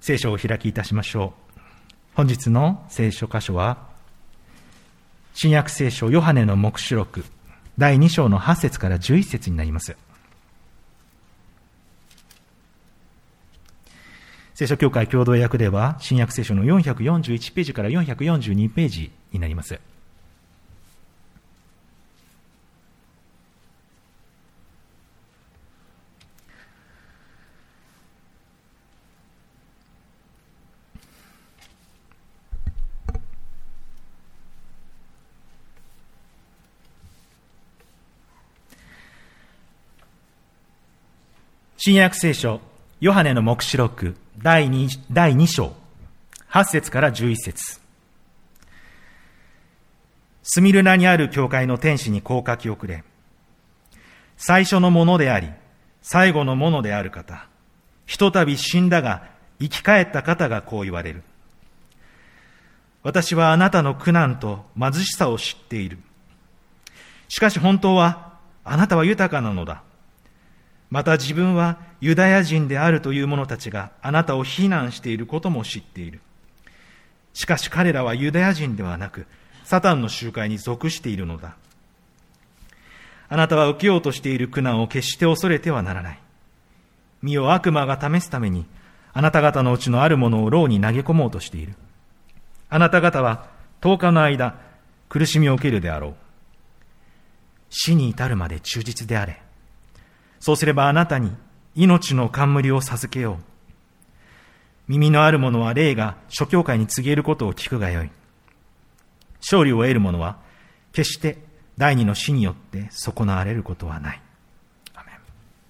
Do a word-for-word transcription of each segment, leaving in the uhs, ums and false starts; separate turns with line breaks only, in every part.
聖書をお開きいたしましょう。本日の聖書箇所は、新約聖書ヨハネの黙示録だいに章のはち節からじゅういち節になります。聖書協会共同訳では、新約聖書のよんひゃくよんじゅういちページからよんひゃくよんじゅうにページになります。新約聖書ヨハネの黙示録だいに章はち節からじゅういち節。スミルナにある教会の天使にこう書き送れ。最初のものであり最後のものである方、ひとたび死んだが生き返った方がこう言われる。私はあなたの苦難と貧しさを知っている。しかし本当はあなたは豊かなのだ。また自分はユダヤ人であるという者たちがあなたを非難していることも知っている。しかし彼らはユダヤ人ではなく、サタンの集会に属しているのだ。あなたは受けようとしている苦難を決して恐れてはならない。身を悪魔が試すために、あなた方のうちのあるものを牢に投げ込もうとしている。あなた方はとおかの間、苦しみを受けるであろう。死に至るまで忠実であれ。そうすればあなたに命の冠を授けよう。耳のある者は霊が諸教会に告げることを聞くがよい。勝利を得る者は決して第二の死によって損なわれることはない。アメン。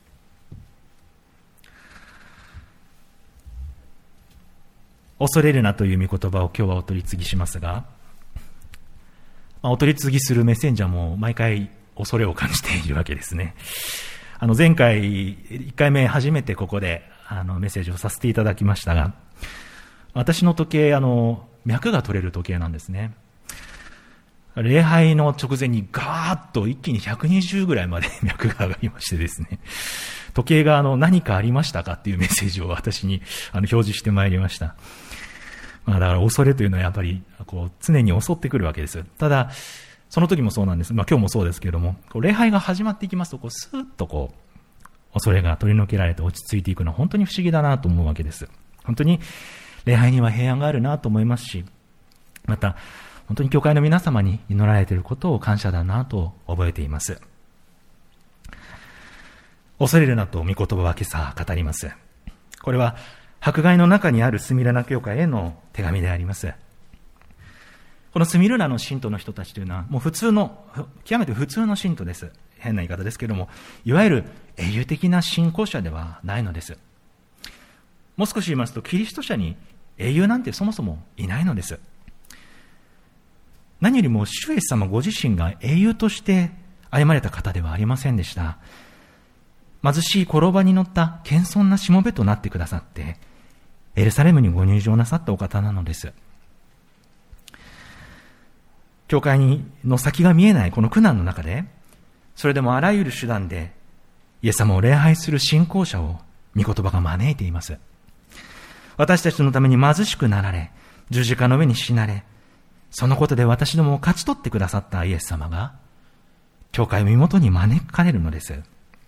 恐れるなという御言葉を今日はお取り次ぎしますが、まあ、お取り次ぎするメッセンジャーも毎回恐れを感じているわけですね。あの前回いっかいめ初めてここであのメッセージをさせていただきましたが、私の時計あの脈が取れる時計なんですね。礼拝の直前にガーッと一気にひゃくにじゅうぐらいまで脈が上がりましてですね、時計があの何かありましたかっていうメッセージを私にあの表示してまいりました。まあ、だから恐れというのはやっぱりこう常に襲ってくるわけです。ただその時もそうなんです。まあ今日もそうですけれども、こう礼拝が始まっていきますと、こうスーッとこう、恐れが取り除けられて落ち着いていくのは本当に不思議だなと思うわけです。本当に礼拝には平安があるなと思いますし、また本当に教会の皆様に祈られていることを感謝だなと覚えています。恐れるなと御言葉は今朝語ります。これは迫害の中にあるスミルナ教会への手紙であります。このスミルナの信徒の人たちというのは、もう普通の、極めて普通の信徒です。変な言い方ですけれども、いわゆる英雄的な信仰者ではないのです。もう少し言いますと、キリスト者に英雄なんてそもそもいないのです。何よりも主イエス様ご自身が英雄として歩まれた方ではありませんでした。貧しい転ばに乗った謙遜なしもべとなってくださって、エルサレムにご入場なさったお方なのです。教会の先が見えないこの苦難の中で、それでもあらゆる手段でイエス様を礼拝する信仰者を御言葉が招いています。私たちのために貧しくなられ、十字架の上に死なれ、そのことで私どもを勝ち取ってくださったイエス様が、教会を身元に招かれるのです。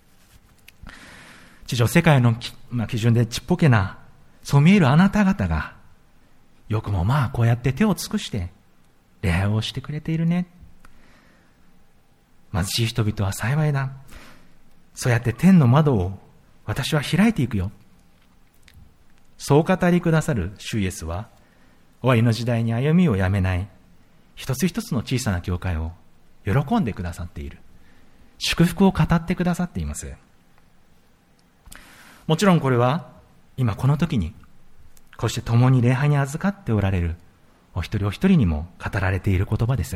地上世界の、まあ、基準でちっぽけな、そう見えるあなた方が、よくもまあこうやって手を尽くして、礼拝をしてくれているね。貧しい人々は幸いだ。そうやって天の窓を私は開いていくよ。そう語りくださる主イエスは、終わりの時代に歩みをやめない、一つ一つの小さな教会を喜んでくださっている。祝福を語ってくださっています。もちろんこれは、今この時に、こうして共に礼拝に預かっておられるお一人お一人にも語られている言葉です。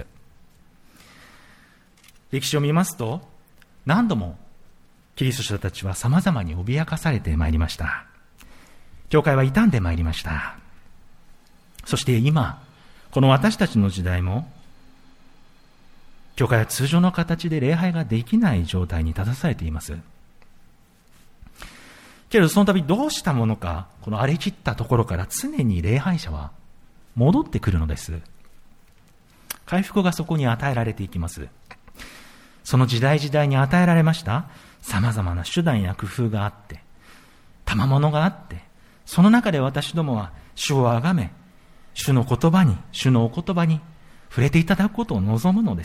歴史を見ますと、何度もキリスト者たちは様々に脅かされてまいりました。教会は傷んでまいりました。そして今、この私たちの時代も、教会は通常の形で礼拝ができない状態に立たされています。 けれどその度どうしたものか、この荒れ切ったところから常に礼拝者は戻ってくるのです。回復がそこに与えられていきます。その時代時代に与えられました様々な手段や工夫があって、賜物があって、その中で私どもは主をあがめ、主の言葉に、主のお言葉に触れていただくことを望むのです。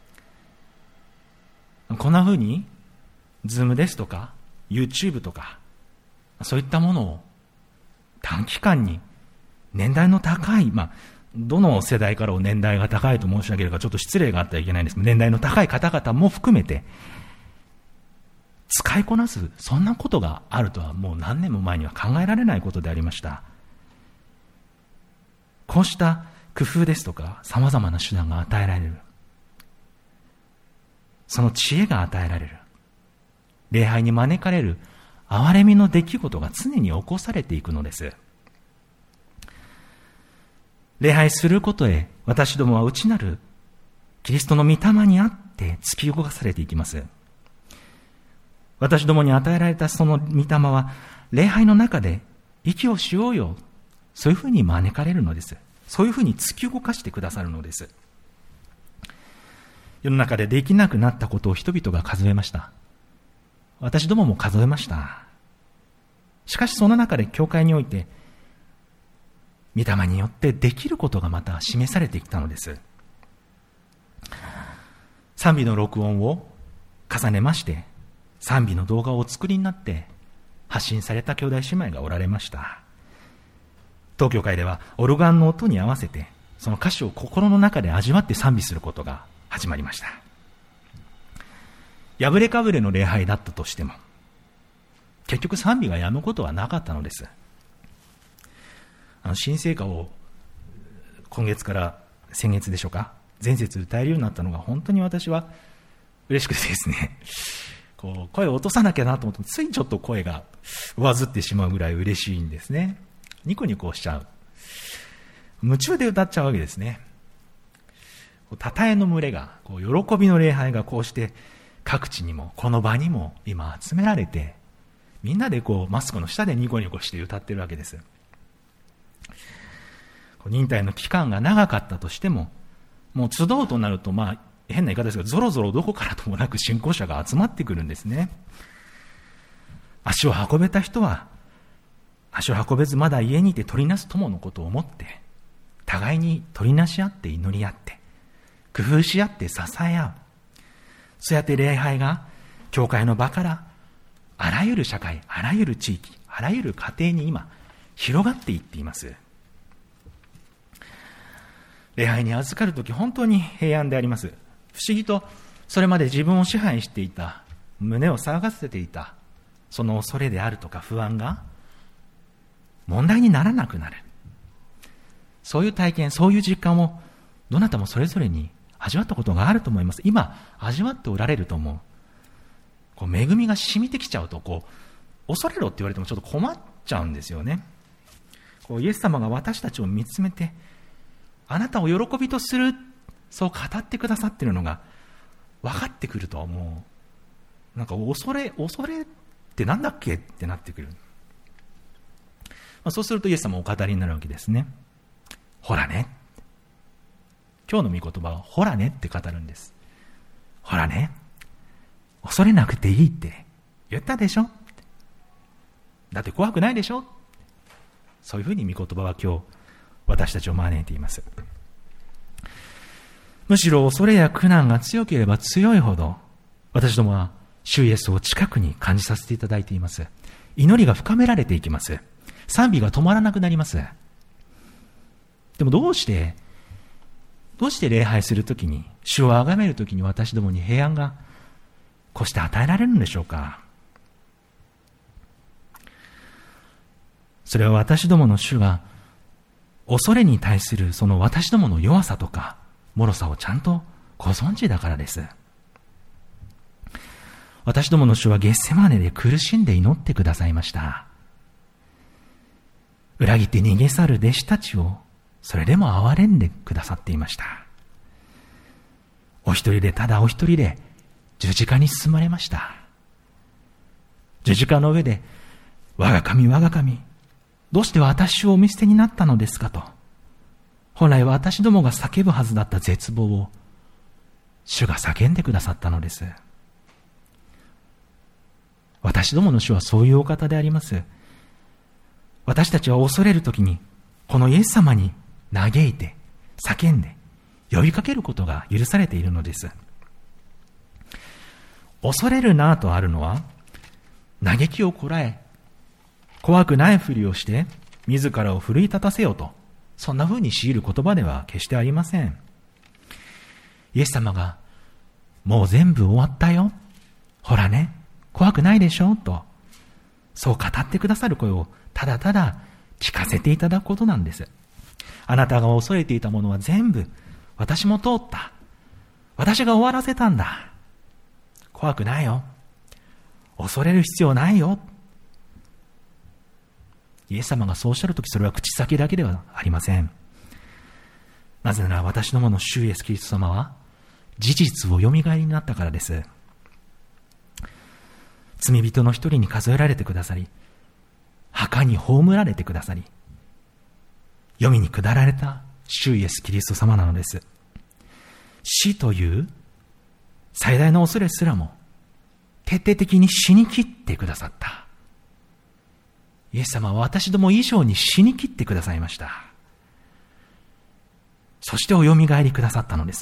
こんな風に、ズームですとか、YouTube とか、そういったものを短期間に年代の高い、まあ、どの世代からを年代が高いと申し上げるかちょっと失礼があってはいけないんですけど、年代の高い方々も含めて、使いこなす、そんなことがあるとはもう何年も前には考えられないことでありました。こうした工夫ですとか、様々な手段が与えられる。その知恵が与えられる。礼拝に招かれる憐れみの出来事が常に起こされていくのです。礼拝することへ私どもは内なるキリストの御霊にあって突き動かされていきます。私どもに与えられたその御霊は礼拝の中で息をしようよ、そういうふうに招かれるのです。そういうふうに突き動かしてくださるのです。世の中でできなくなったことを人々が数えました。私どもも数えました。しかしその中で教会において御霊によってできることがまた示されてきたのです。賛美の録音を重ねまして賛美の動画をお作りになって発信された兄弟姉妹がおられました。当教会ではオルガンの音に合わせてその歌詞を心の中で味わって賛美することが始まりました。破れかぶれの礼拝だったとしても結局賛美がやむことはなかったのです。あの新聖歌を今月から先月でしょうか、前節歌えるようになったのが本当に私は嬉しくてですね、こう声を落とさなきゃなと思ってついちょっと声が上ずってしまうぐらい嬉しいんですね。ニコニコしちゃう、夢中で歌っちゃうわけですね。たたえの群れがこう喜びの礼拝がこうして各地にもこの場にも今集められて、みんなでこうマスクの下でニコニコして歌ってるわけです。忍耐の期間が長かったとしても、もう集うとなると、まあ変な言い方ですが、ぞろぞろどこからともなく信仰者が集まってくるんですね。足を運べた人は足を運べずまだ家にいて取りなす友のことを思って互いに取りなし合って祈り合って工夫し合って支え合う。そうやって礼拝が教会の場からあらゆる社会、あらゆる地域、あらゆる家庭に今広がっていっています。礼拝に預かるとき本当に平安であります。不思議とそれまで自分を支配していた、胸を騒がせていたその恐れであるとか不安が問題にならなくなる。そういう体験、そういう実感をどなたもそれぞれに味わったことがあると思います。今味わっておられると思う。こう恵みが染みてきちゃうと、こう恐れろって言われてもちょっと困っちゃうんですよね。こうイエス様が私たちを見つめてあなたを喜びとする、そう語ってくださっているのが分かってくると、もうなんか恐れ恐れってなんだっけってなってくる。まあ、そうするとイエス様お語りになるわけですね。ほらね、今日の御言葉はほらねって語るんです。ほらね、恐れなくていいって言ったでしょ、だって怖くないでしょ。そういうふうに御言葉は今日私たちを招いています。むしろ恐れや苦難が強ければ強いほど私どもは主イエスを近くに感じさせていただいています。祈りが深められていきます。賛美が止まらなくなります。でもどうしてどうして礼拝するときに、主を崇めるときに私どもに平安がこうして与えられるんでしょうか。それは私どもの主が恐れに対するその私どもの弱さとか脆さをちゃんとご存知だからです。私どもの主はゲッセマネで苦しんで祈ってくださいました。裏切って逃げ去る弟子たちをそれでも憐れんでくださっていました。お一人で、ただお一人で十字架に進まれました。十字架の上で
我が神、我が神、どうして私をお見捨てになったのですかと、本来は私どもが叫ぶはずだった絶望を主が叫んでくださったのです。私どもの主はそういうお方であります。私たちは恐れるときにこのイエス様に嘆いて叫んで呼びかけることが許されているのです。恐れるなとあるのは、嘆きをこらえ怖くないふりをして自らを奮い立たせようと、そんな風に強いる言葉では決してありません。イエス様がもう全部終わったよ、ほらね、怖くないでしょと、そう語ってくださる声をただただ聞かせていただくことなんです。あなたが恐れていたものは全部私も通った、私が終わらせたんだ、怖くないよ、恐れる必要ないよ。イエス様がそうおっしゃるとき、それは口先だけではありません。なぜなら私どもの主イエスキリスト様は事実をよみがえりになったからです。罪人の一人に数えられてくださり、墓に葬られてくださり、黄泉に下られた主イエスキリスト様なのです。死という最大の恐れすらも徹底的に死に切ってくださった。イエス様は私ども以上に死に切ってくださいました。そしておよみがえりくださったのです。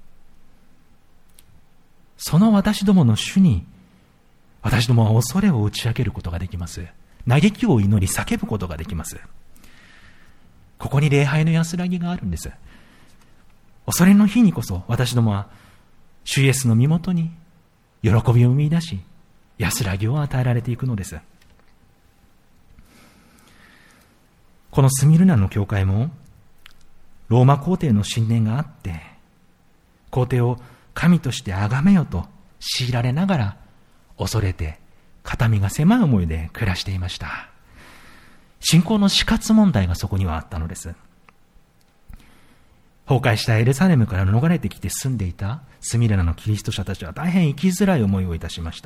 その私どもの主に、私どもは恐れを打ち明けることができます。嘆きを祈り叫ぶことができます。ここに礼拝の安らぎがあるんです。恐れの日にこそ私どもは主イエスの身元に喜びを生み出し、安らぎを与えられていくのです。このスミルナの教会もローマ皇帝の信念があって、皇帝を神として崇めよと強いられながら、恐れて肩身が狭い思いで暮らしていました。信仰の死活問題がそこにはあったのです。崩壊したエルサレムから逃れてきて住んでいたスミルナのキリスト者たちは大変生きづらい思いをいたしました。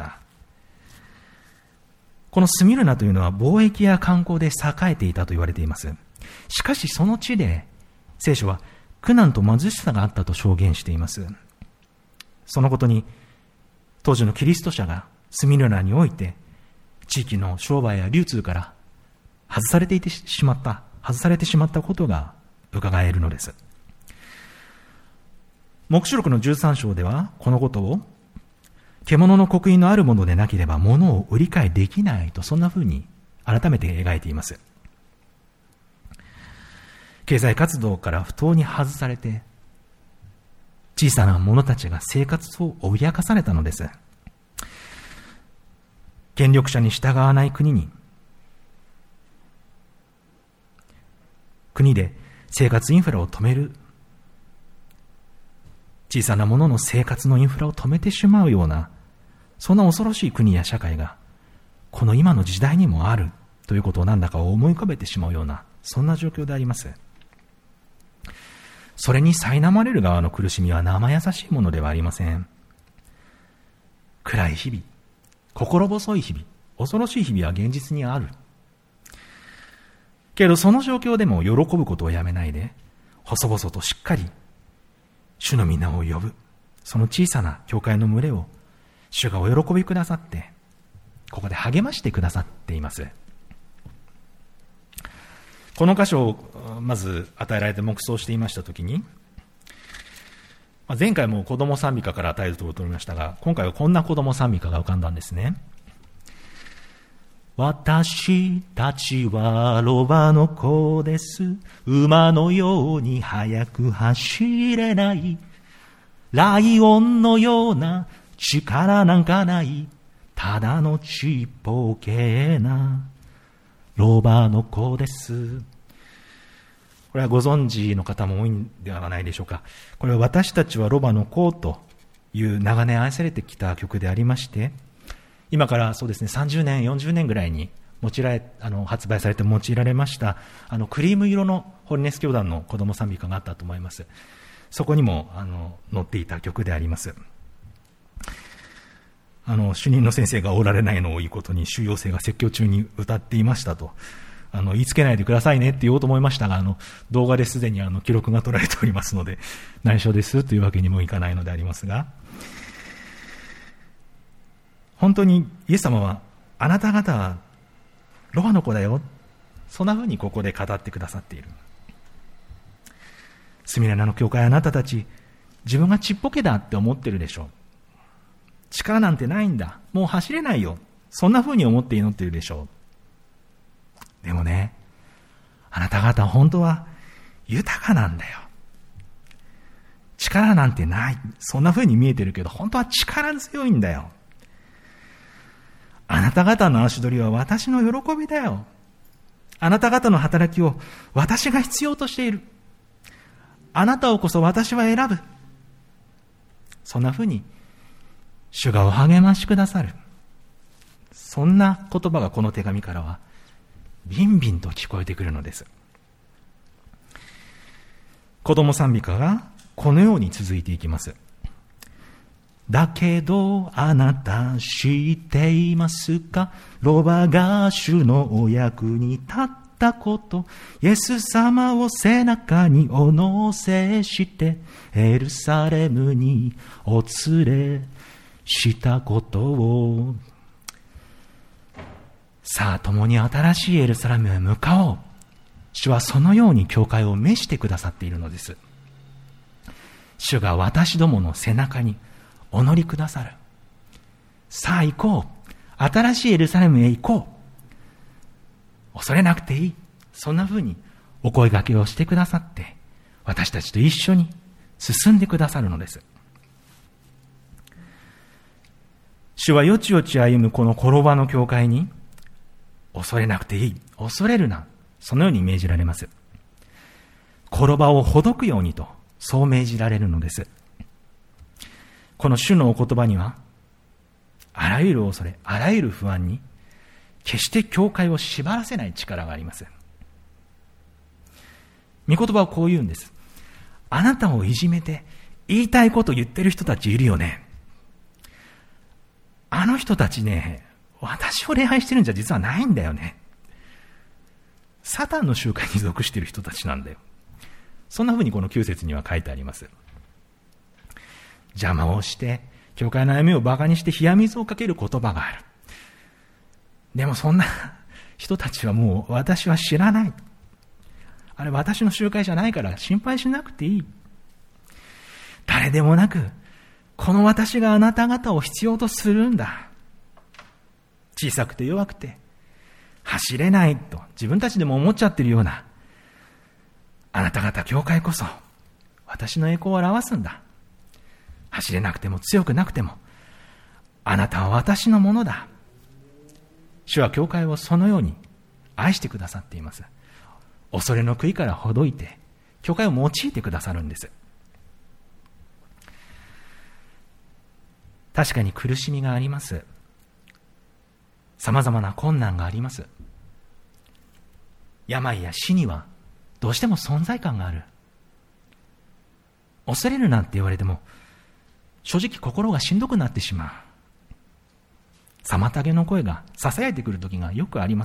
このスミルナというのは貿易や観光で栄えていたと言われています。しかしその地で聖書は苦難と貧しさがあったと証言しています。そのことに当時のキリスト者がスミルナにおいて地域の商売や流通から外されていてしまった外されてしまったことが伺えるのです。黙示録のじゅうさん章ではこのことを、獣の刻印のあるものでなければ物を売り買いできないと、そんな風に改めて描いています。経済活動から不当に外されて小さな者たちが生活を脅かされたのです。権力者に従わない国に、国で生活インフラを止める、小さな者の生活のインフラを止めてしまうような、そんな恐ろしい国や社会がこの今の時代にもあるということをなんだか思い浮かべてしまうような、そんな状況であります。それに苛まれる側の苦しみは生優しいものではありません。暗い日々、心細い日々、恐ろしい日々は現実にある。けどその状況でも喜ぶことをやめないで、細々としっかり主の皆を呼ぶ、その小さな教会の群れを主がお喜びくださって、ここで励ましてくださっています。この箇所をまず与えられて黙想していましたときに、前回も子供賛美歌からタイトルを取りましたが、今回はこんな子供賛美歌が浮かんだんですね。私たちはロバの子です。馬のように速く走れない。ライオンのような力なんかない。ただのちっぽけなロバの子です。これはご存知の方も多いんではないでしょうか。これは私たちはロバの子という長年愛されてきた曲でありまして、今からそうですね、さんじゅうねん、よんじゅうねんぐらいに用いられあの発売されて用いられましたあのクリーム色のホリネス教団の子供賛美歌があったと思います。そこにもあの載っていた曲であります。
あの主任の先生がおられないのをいいことに、修養生が説教中に歌っていましたと、あの言いつけないでくださいねって言おうと思いましたが、あの動画ですでにあの記録が取られておりますので内緒ですというわけにもいかないのでありますが、本当にイエス様はあなた方はロバの子だよ、そんなふうにここで語ってくださっている。スミラナの教会、あなたたち自分がちっぽけだって思ってるでしょう。力なんてないんだ、もう走れないよ、そんなふうに思って祈っているでしょう。でもね、あなた方本当は豊かなんだよ。力なんてない、そんなふうに見えてるけど本当は力強いんだよ。あなた方の足取りは私の喜びだよ。あなた方の働きを私が必要としている。あなたをこそ私は選ぶ。そんなふうに主がお励ましくださる。そんな言葉がこの手紙からはビンビンと聞こえてくるのです。子供賛美歌がこのように続いていきます。だけどあなた知っていますか、ロバが主のお役に立ったこと、イエス様を背中にお乗せしてエルサレムにお連れしたことを。さあ共に新しいエルサレムへ向かおう。主はそのように教会を召してくださっているのです。主が私どもの背中にお乗りくださる。さあ行こう、新しいエルサレムへ行こう、恐れなくていい、そんなふうにお声掛けをしてくださって、私たちと一緒に進んでくださるのです。主はよちよち歩むこの転ばの教会に、恐れなくていい、恐れるな、そのように命じられます。転ばをほどくようにと、そう命じられるのです。この主のお言葉には、あらゆる恐れ、あらゆる不安に、決して教会を縛らせない力があります。御言葉はこう言うんです。あなたをいじめて、言いたいこと言ってる人たちいるよね。あの人たちね、私を礼拝してるんじゃ実はないんだよね。サタンの集会に属している人たちなんだよ。そんなふうにこのきゅう節には書いてあります。邪魔をして、教会の歩みをバカにして冷や水をかける言葉がある。でもそんな人たちはもう私は知らない。あれ私の集会じゃないから心配しなくていい。誰でもなく、この私があなた方を必要とするんだ。小さくて弱くて、走れないと自分たちでも思っちゃってるような、あなた方教会こそ私の栄光を表すんだ。走れなくても強くなくても、あなたは私のものだ。主は教会をそのように愛してくださっています。恐れの杭からほどいて、教会を用いてくださるんです。確かに苦しみがあります。様々な困難があります。病や死にはどうしても存在感がある。恐れるなんて言われても、正直心がしんどくなってしまう。妨げの声が囁いてくる時がよくあります。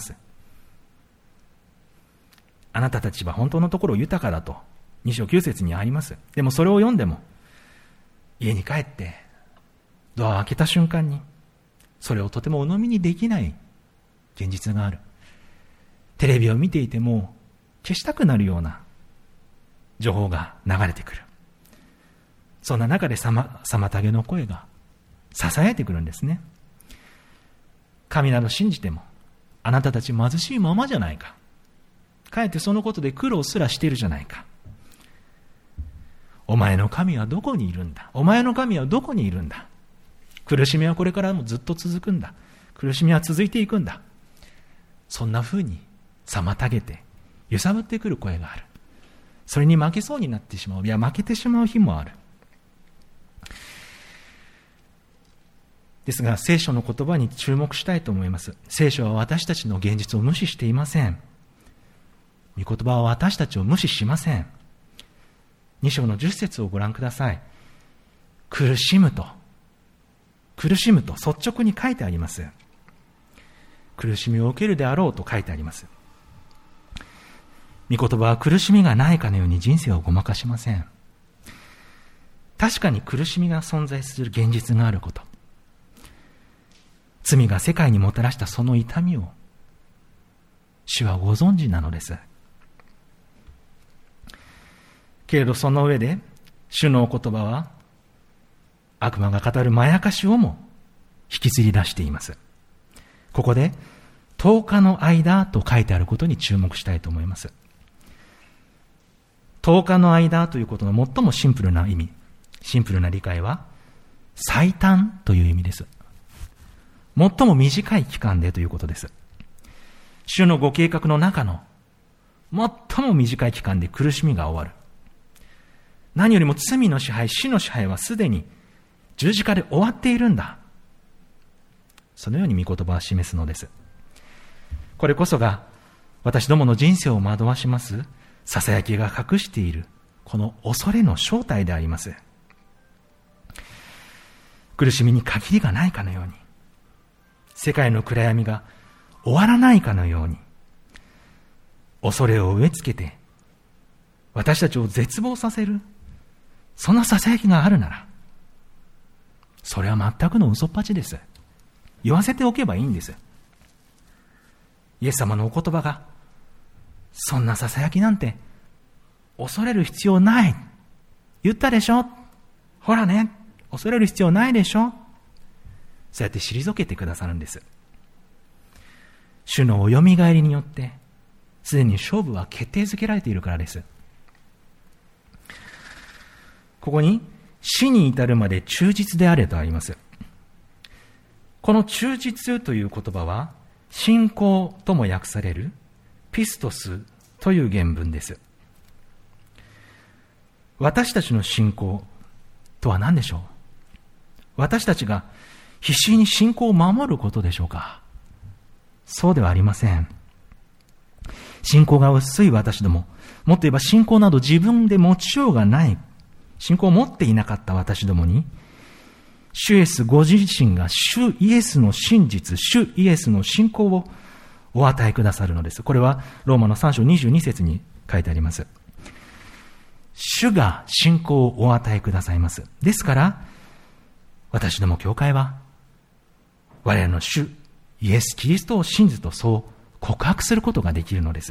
あなたたちは本当のところ豊かだとに章きゅう節にあります。でもそれを読んでも、家に帰ってドアを開けた瞬間にそれをとても鵜呑みにできない現実がある。テレビを見ていても消したくなるような情報が流れてくる。そんな中でさま、妨げの声が囁いてくるんですね。神など信じてもあなたたち貧しいままじゃないか。かえってそのことで苦労すらしているじゃないか。お前の神はどこにいるんだ。お前の神はどこにいるんだ。苦しみはこれからもずっと続くんだ。苦しみは続いていくんだ。そんな風に妨げて揺さぶってくる声がある。それに負けそうになってしまう。いや負けてしまう日もある。ですが聖書の言葉に注目したいと思います。聖書は私たちの現実を無視していません。御言葉は私たちを無視しません。に章のじゅっ節をご覧ください。苦しむと苦しむと率直に書いてあります。苦しみを受けるであろうと書いてあります。御言葉は苦しみがないかのように人生をごまかしません。確かに苦しみが存在する現実があること、罪が世界にもたらしたその痛みを主はご存知なのです。けれどその上で主のお言葉は悪魔が語るまやかしをも引きずり出しています。ここでとおかの間と書いてあることに注目したいと思います。とおかの間ということの最もシンプルな意味、シンプルな理解は最短という意味です。最も短い期間でということです。主のご計画の中の最も短い期間で苦しみが終わる。何よりも罪の支配、死の支配はすでに十字架で終わっているんだ。そのように御言葉は示すのです。これこそが私どもの人生を惑わしますささやきが隠しているこの恐れの正体であります。苦しみに限りがないかのように、世界の暗闇が終わらないかのように、恐れを植え付けて私たちを絶望させる、そんなささやきがあるなら、それは全くの嘘っぱちです。言わせておけばいいんです。イエス様のお言葉が、そんなささやきなんて恐れる必要ない。言ったでしょ。ほらね、恐れる必要ないでしょ。そうやって退けてくださるんです。主のおよみがえりによって、すでに勝負は決定づけられているからです。ここに、死に至るまで忠実であれとあります。この忠実という言葉は、信仰とも訳されるピストスという原文です。私たちの信仰とは何でしょう？私たちが必死に信仰を守ることでしょうか？そうではありません。信仰が薄い私ども、もっと言えば信仰など自分で持ちようがない、信仰を持っていなかった私どもに、主イエスご自身が主イエスの真実、主イエスの信仰をお与えくださるのです。これはローマのさん章にじゅうに節に書いてあります。主が信仰をお与えくださいます。ですから、私ども教会は、我らの主イエス・キリストを信じとそう告白することができるのです。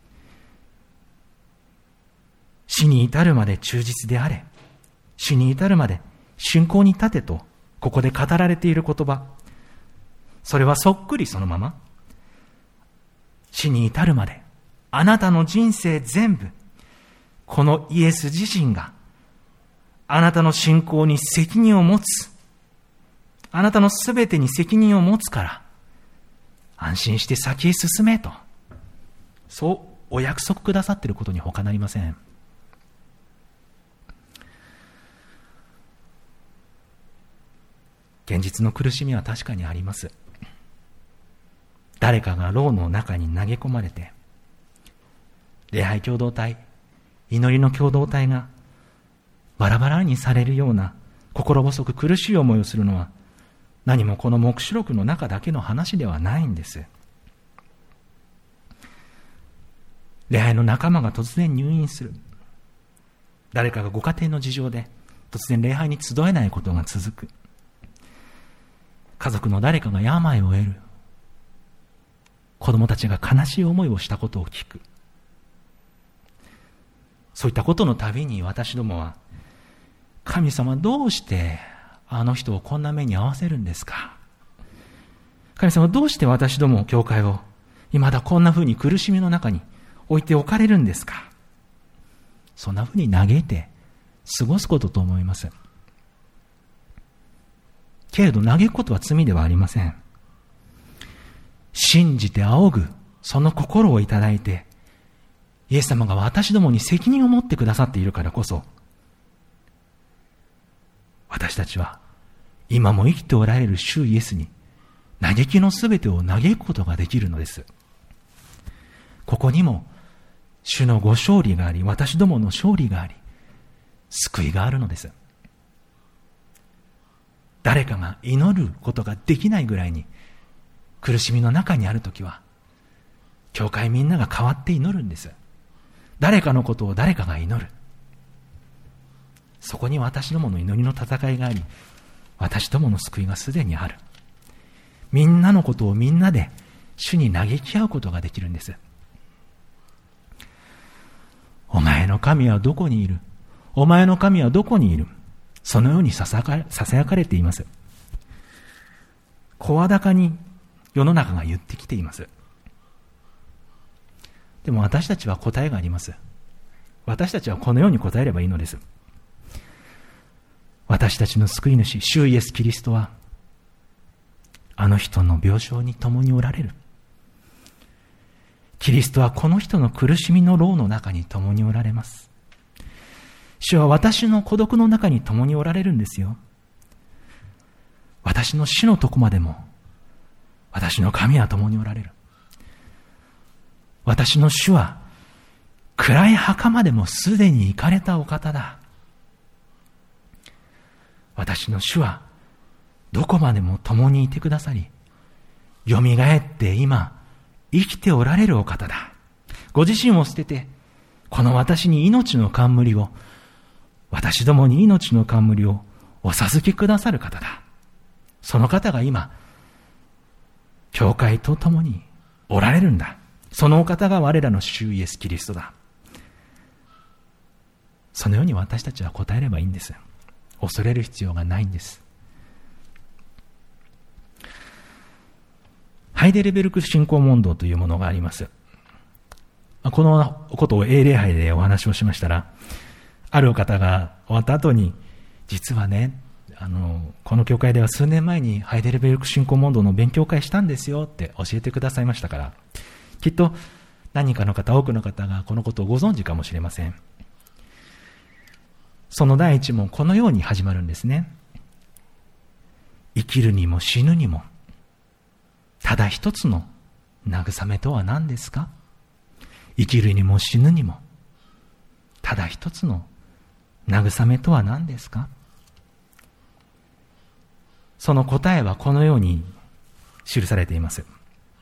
死に至るまで忠実であれ、死に至るまで信仰に立てと、ここで語られている言葉、それはそっくりそのまま、死に至るまで、あなたの人生全部、このイエス自身が、あなたの信仰に責任を持つ、あなたのすべてに責任を持つから、安心して先へ進めと、そうお約束くださっていることに他なりません。現実の苦しみは確かにあります。誰かが牢の中に投げ込まれて、礼拝共同体、祈りの共同体がバラバラにされるような心細く苦しい思いをするのは、何もこの黙示録の中だけの話ではないんです。礼拝の仲間が突然入院する。誰かがご家庭の事情で突然礼拝に集えないことが続く。家族の誰かが病を得る。子供たちが悲しい思いをしたことを聞く。そういったことのたびに私どもは、神様どうしてあの人をこんな目に遭わせるんですか？神様どうして私ども教会を未だこんな風に苦しみの中に置いておかれるんですか？そんな風に嘆いて過ごすことと思います。けれど嘆くことは罪ではありません。信じて仰ぐその心をいただいて、イエス様が私どもに責任を持ってくださっているからこそ、私たちは今も生きておられる主イエスに嘆きのすべてを嘆くことができるのです。ここにも主のご勝利があり、私どもの勝利があり、救いがあるのです。
誰かが祈ることができないぐらいに苦しみの中にあるときは、教会みんなが代わって祈るんです。誰かのことを誰かが祈る。そこに私どもの祈りの戦いがあり、私どもの救いがすでにある。みんなのことをみんなで主に嘆き合うことができるんです。お前の神はどこにいる？お前の神はどこにいる？そのようにささやか、ささやかれています。声高に世の中が言ってきています。でも私たちは答えがあります。私たちはこのように答えればいいのです。私たちの救い主、主イエスキリストは、あの人の病床に共におられる。キリストはこの人の苦しみの牢の中に共におられます。主は私の孤独の中に共におられるんですよ。私の死のとこまでも、私の神は共におられる。私の主は、暗い墓までもすでに行かれたお方だ。私の主は、どこまでも共にいてくださり、よみがえって今、生きておられるお方だ。ご自身を捨てて、この私に命の冠を、私どもに命の冠をお授けくださる方だ。その方が今、教会と共におられるんだ。そのお方が我らの主イエスキリストだ。そのように私たちは答えればいいんです。恐れる必要がないんです。ハイデルベルク信仰問答というものがあります。このことを英礼拝でお話をしましたら、ある方が終わった後に、実はね、あの、この教会では数年前にハイデルベルク信仰問答の勉強会したんですよって教えてくださいましたから、きっと何人かの方、多くの方がこのことをご存知かもしれません。その第一問、このように始まるんですね。生きるにも死ぬにも、ただ一つの慰めとは何ですか？生きるにも死ぬにも、ただ一つの慰めとは何ですか？その答えはこのように記されています。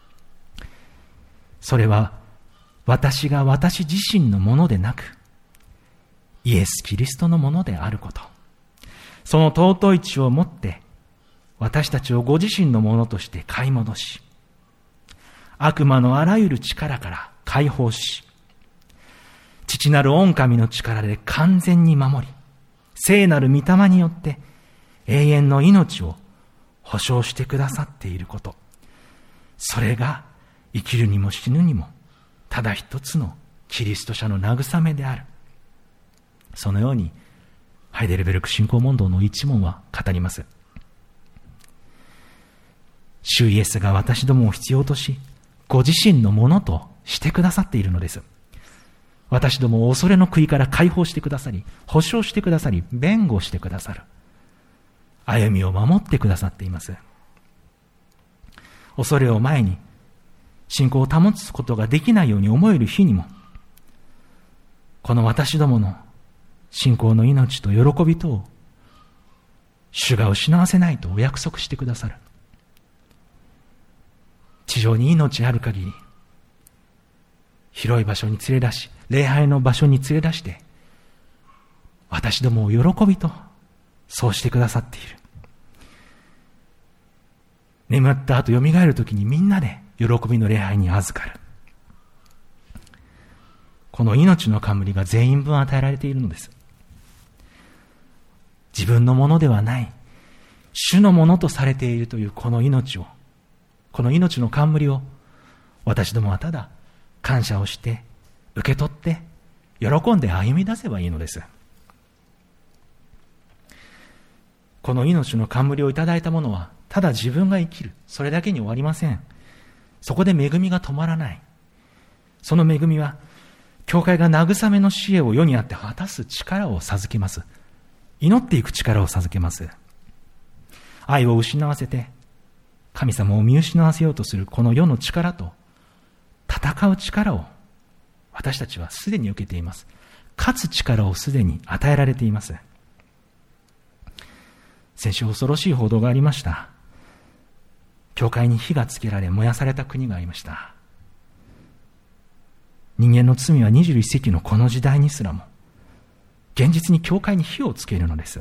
それは私が私自身のものでなく、イエス・キリストのものであること。その尊い血をもって私たちをご自身のものとして買い戻し、悪魔のあらゆる力から解放し、父なる御神の力で完全に守り、聖なる御霊によって永遠の命を保証してくださっていること。それが生きるにも死ぬにもただ一つのキリスト者の慰めである。そのようにハイデルベルク信仰問答の一問は語ります。主イエスが私どもを必要とし、ご自身のものとしてくださっているのです。私どもを恐れの杭から解放してくださり、保証してくださり、弁護してくださる。歩みを守ってくださっています。恐れを前に、信仰を保つことができないように思える日にも、この私どもの信仰の命と喜びとを、主が失わせないとお約束してくださる。地上に命ある限り、広い場所に連れ出し、礼拝の場所に連れ出して、私どもを喜びと、そうしてくださっている。眠った後蘇るときにみんなで喜びの礼拝に預かる。この命の冠が全員分与えられているのです。自分のものではない、主のものとされているというこの命を、この命の冠を、私どもはただ感謝をして、受け取って、喜んで歩み出せばいいのです。この命の冠をいただいたものは、ただ自分が生きる、それだけに終わりません。そこで恵みが止まらない。その恵みは、教会が慰めの知恵を世にあって果たす力を授けます。祈っていく力を授けます。愛を失わせて、神様を見失わせようとするこの世の力と戦う力を私たちはすでに受けています。勝つ力をすでに与えられています。 先週恐ろしい報道がありました。教会に火がつけられ燃やされた国がありました。人間の罪はにじゅういっ世紀のこの時代にすらも現実に教会に火をつけるのです。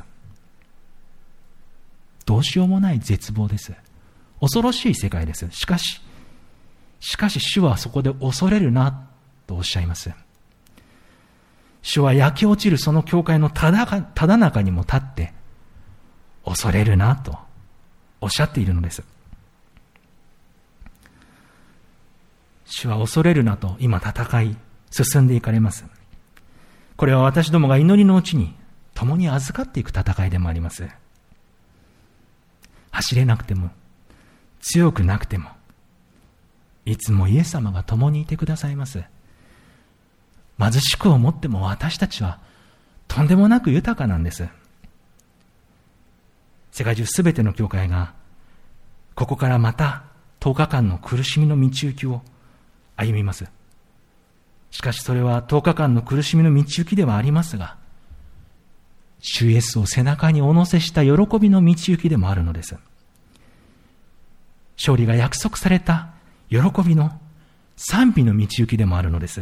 どうしようもない絶望です。恐ろしい世界です。しかししかし主はそこで恐れるなとおっしゃいます。主は焼け落ちるその教会のただか、ただ中にも立って恐れるなとおっしゃっているのです。主は恐れるなと今戦い進んでいかれます。これは私どもが祈りのうちに共に預かっていく戦いでもあります。走れなくても強くなくてもいつもイエス様が共にいてくださいます。貧しく思っても私たちはとんでもなく豊かなんです。世界中すべての教会がここからまたとおかかんの苦しみの道行きを歩みます。しかしそれはとおかかんの苦しみの道行きではありますが、主イエスを背中にお乗せした喜びの道行きでもあるのです。勝利が約束された喜びの賛美の道行きでもあるのです。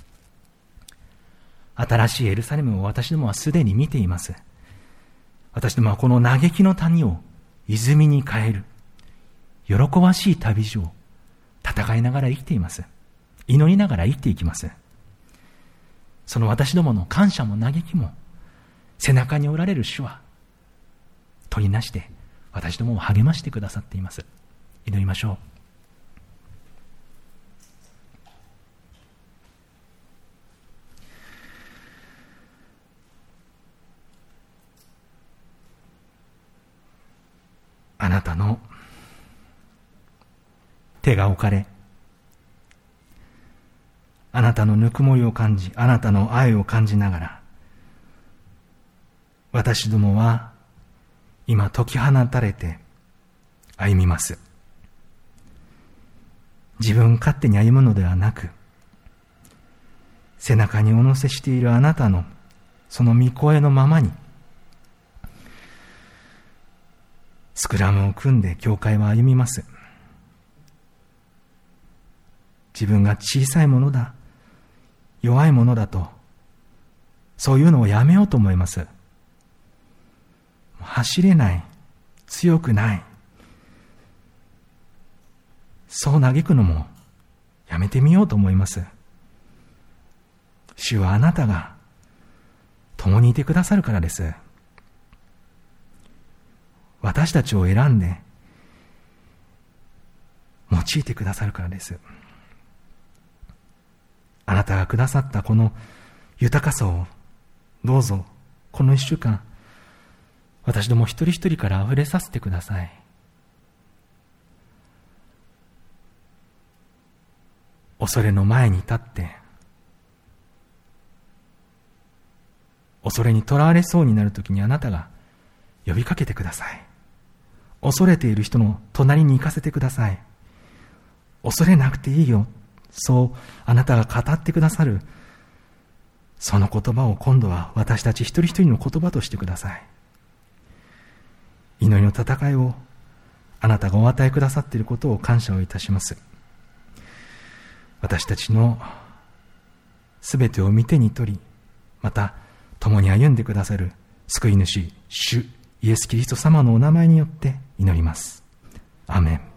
新しいエルサレムを私どもはすでに見ています。私どもはこの嘆きの谷を泉に変える喜ばしい旅路を戦いながら生きています。祈りながら生きていきます。その私どもの感謝も嘆きも背中におられる主は取りなして私どもを励ましてくださっています。祈りましょう。あなたの手が置かれ、あなたのぬくもりを感じ、あなたの愛を感じながら、私どもは今解き放たれて歩みます。自分勝手に歩むのではなく、背中にお乗せしているあなたのその御声のままにスクラムを組んで教会は歩みます。自分が小さいものだ、弱いものだと、そういうのをやめようと思います。走れない、強くない、そう嘆くのもやめてみようと思います。主はあなたが共にいてくださるからです。私たちを選んで用いてくださるからです。あなたがくださったこの豊かさをどうぞこの一週間私ども一人一人から溢れさせてください。恐れの前に立って恐れにとらわれそうになるときにあなたが呼びかけてください。恐れている人の隣に行かせてください。恐れなくていいよ、そうあなたが語ってくださるその言葉を今度は私たち一人一人の言葉としてください。祈りの戦いをあなたがお与えくださっていることを感謝をいたします。私たちのすべてを見てに取り、また共に歩んでくださる救い主主イエス・キリスト様のお名前によって祈ります。アーメン。